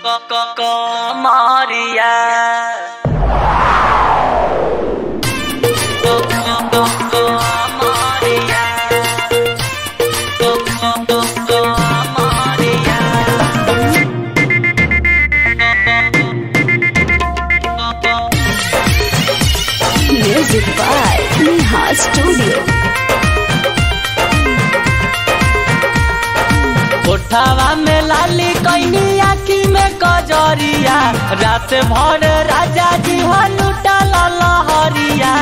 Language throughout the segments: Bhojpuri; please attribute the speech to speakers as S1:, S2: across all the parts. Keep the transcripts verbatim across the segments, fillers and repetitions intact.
S1: Maria
S2: Music by Neha Studio.
S1: कोठावा में लाली कैनी आँखी में कजरिया रात भर राजा जी हो लुटा लहरिया।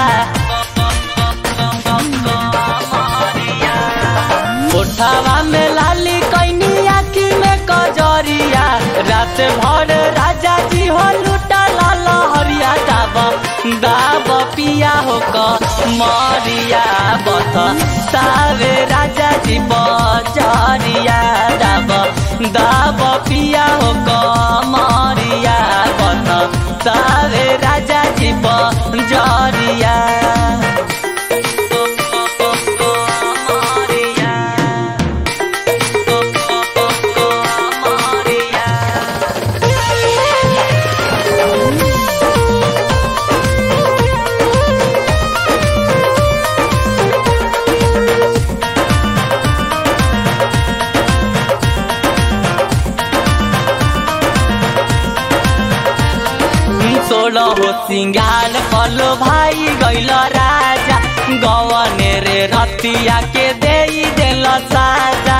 S1: कोठावा में लाली कैनी आँखी में कजरिया रात भर राजा जी हो लुटा लहरिया। दाब दाब पिया हो क मरिया बत सावे राजा जी बजरिया। दाब दाब पिया हो क मरिया बत सावे राजा जी बजरिया। सोलो हो सिंगार पलो भाई गैल राजा गवने रे रतिया के दे दिल साजा।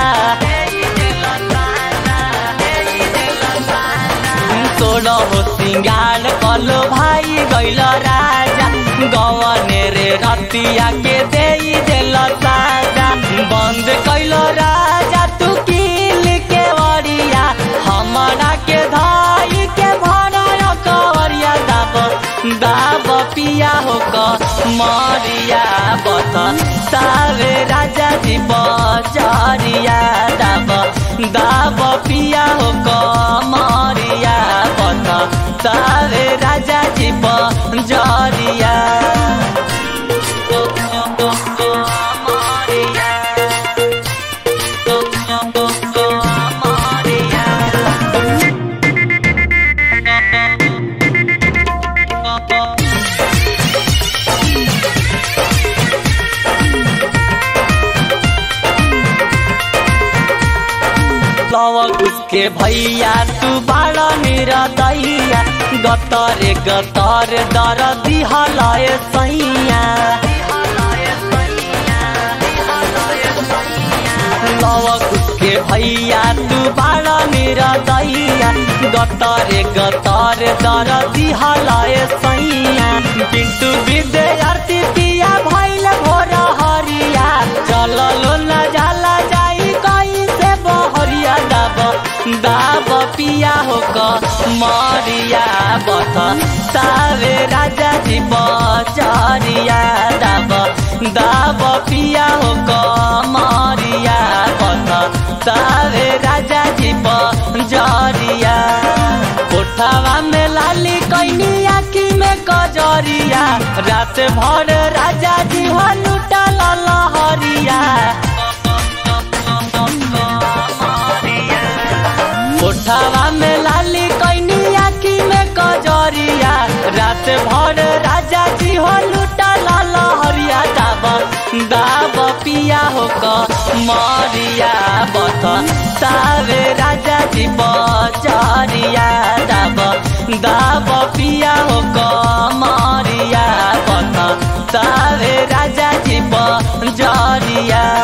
S1: सोलो हो सिंगार पलो भाई गैल राजा गवने रे रतिया के दे दिल साजा। बंद कैल राजा तू किल के वरिया हमारा के धाई के भरा कवरिया। दाब दाब पिया हो क मरिया बत सावे राजा जी बजरिया। दाब दाब पिया हो क मरिया बत सावे राजा जी बजरिया। उसके भैया तू बाड़ा निरदैया गतर गतर दर दिहलाए सैया। उसके भैया तू बाड़ा निरदैया गतर गतर दर दिहलाए सैया। पिंटू विद्यार्थी पिया भैल भोर हरिया चललो न जाला जाई कैसे बहरिया। दाब दाब पिया हो क मरिया बत सावे राजा जी बजरिया। दाब दाब पिया हो क मरिया बत सावे राजा जी बजरिया। कोठावा में लाली कैनी आँखी में कजरिया रात भर राजा जी हो लुटा लहरिया। कोठावा में लाली कैनी आँखी में कजरिया रात भर राजा जी हो लुटा लहरिया। दाब दाब पिया हो क मरिया बत सावे राजा जी बजरिया। दाब दाब पिया हो क मरिया बत सावे राजा जी बजरिया।